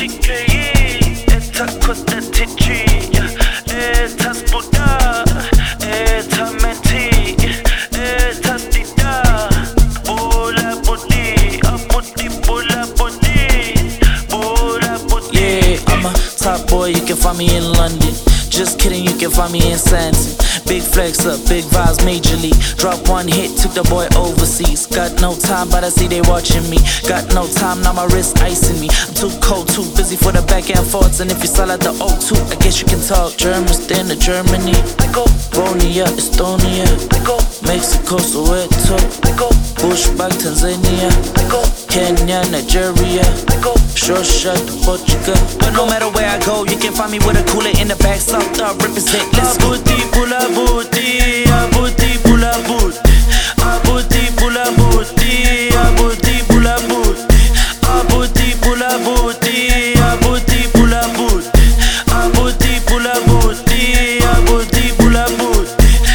Top boy, you can find me in London. Just kidding, you can find me in Santon. Big flex up, big vibes majorly. Drop one hit, took the boy overseas. Got no time, but I see they watching me. Got no time, now my wrist icing me. I'm too cold, too busy for the back and forths. And if you sell at the O2, I guess you can talk. German stand to Germany. I go Bonia, Estonia. I go Mexico, Soweto. I go Bushback, Tanzania. I go Kenya, Nigeria. I go Short shot to Portugal. But no matter where I go, you can find me with a cooler in the back. South Dog represent. Let's go. Booty, pula booty, a booty, pula boot. A booty, pula booty, a booty, pula boot. A booty, pula booty, a booty, pula boot. A booty, pula booty, a booty, pula boot.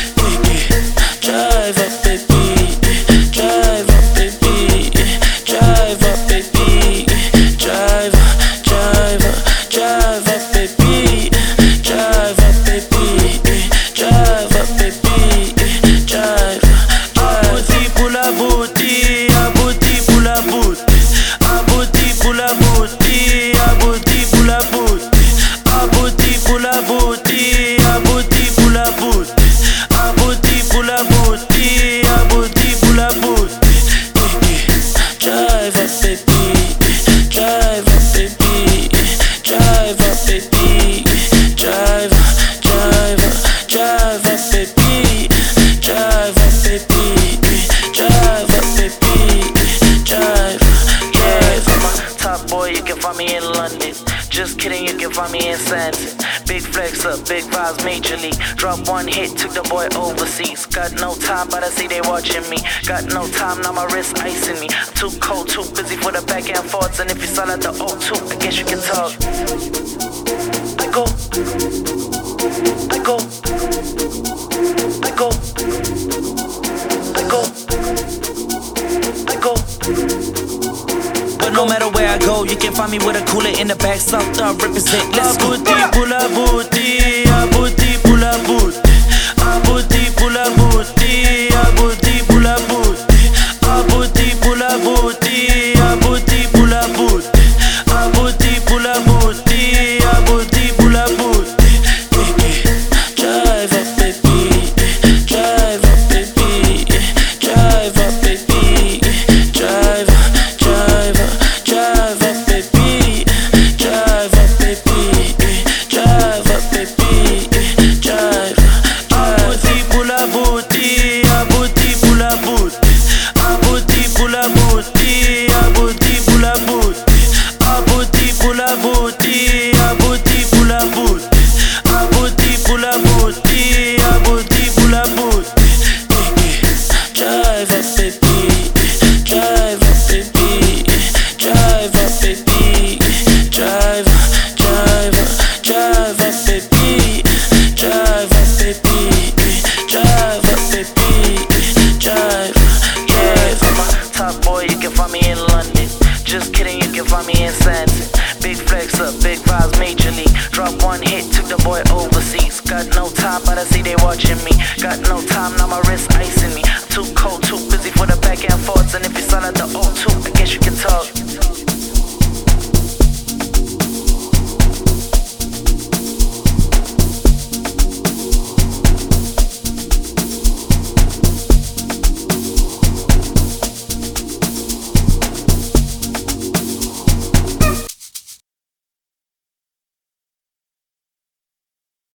Drive up, baby. Drive up, baby. Drive up, baby. Drive up, drive up, drive up, baby. Drive up, baby. Drive up, baby. Drive, drive. Booty, pula booty, a booty, pula boot. A booty, pula booty, a booty, pula boot. A booty, pula booty, a booty, pula boot. A booty, pula booty, a booty, pula boot. Drive up, baby. Drive up, baby. Drive up, baby. Drive, drive, drive up, baby. Drive up, baby. Drive up, baby. Drive, drive. I'm a top boy, you can find me in London. Just kidding, you can find me in Santon. Big flex up, big vibes majorly. Drop one hit, took the boy overseas. Got no time, but I see they watching me. Got no time, now my wrist icing me. I'm too cold, too busy for the back and forths. And if you sell at the O2, I guess you can talk. I go, I go, I go, I go, I go. But no matter where I go, you can find me with a cooler in the back. South Dog represent. Let's go. Booty, pula booty, a booty, pula boot. A booty, pula booty, a booty, pula boot. A booty, pula booty, a booty, pula boot. A booty, pula booty, a booty, pula boot. Drive up, baby. Drive up, baby. Drive up, baby. Drive, drive, drive up, baby. Drive up, baby. Drive up, baby. Drive, drive. Booty, pula booty, a booty, pula boot. A booty, pula booty, a booty, pula boot. A booty, pula booty, a booty, pula boot. A booty, pula booty, a booty, pula boot. Drive up, baby. Drive up, baby. Drive up, baby. Drive, drive, drive up, baby. Drive up, baby. Drive up, baby. Drive, drive. I'm a top boy, you can find me in London. Just kidding, you can find me in Santon. Big flex up, big vibes majorly. Drop one hit, took the boy overseas. Got no time, but I see they watching me. Got no time, now my wrist icing me. I'm too cold, too